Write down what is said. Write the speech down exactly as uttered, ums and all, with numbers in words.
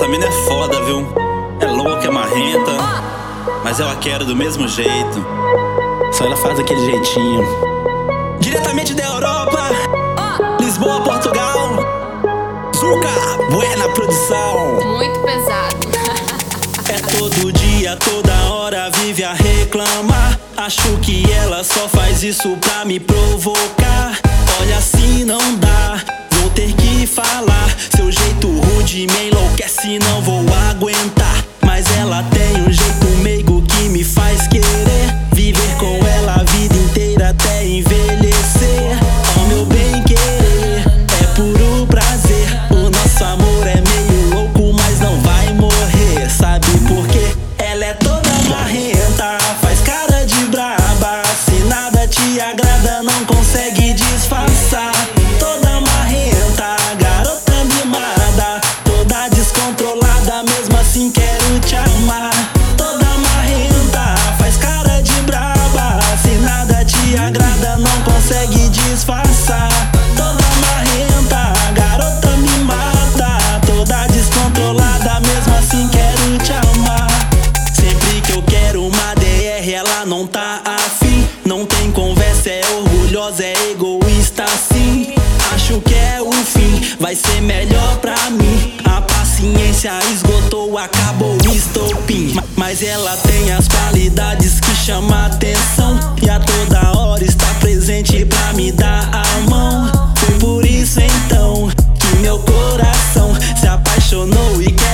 Essa mina é foda, viu? É louca, é marrenta, mas eu a quero do mesmo jeito. Só ela faz daquele jeitinho. Diretamente da Europa, Lisboa, Portugal. Zuka, Buena Produção. Muito pesado. É todo dia, toda hora vive a reclamar. Acho que ela só faz isso pra me provocar. Olha, assim não dá, vou ter que falar. Seu jeito rude me enlouquece, não vou aguentar. Mas ela tem um jeito meigo que me faz querer viver com ela a vida inteira até envelhecer. Oh, meu bem querer, é puro prazer. O nosso amor é meio louco, mas não vai morrer. Sabe por quê? Ela é toda marrenta, faz cara de braba. Se nada te agrada, não consegue disfarçar. Toda marrenta, garota mimada, toda descontrolada, mesmo assim quero te amar. Toda marrenta, faz cara de braba. Se nada te agrada, não consegue disfarçar. Toda marrenta, garota mimada, toda descontrolada, mesmo assim quero te amar. Sempre que eu quero uma D R, ela não tá afim. Não tem conversa, é orgulhosa, é egoísta sim. Acho que é o fim, vai ser melhor pra mim. A paciência esgotou, acabou o estopim. Mas ela tem as qualidades que chamam atenção, e a toda hora está presente pra me dar a mão. Foi por isso então que meu coração se apaixonou e quer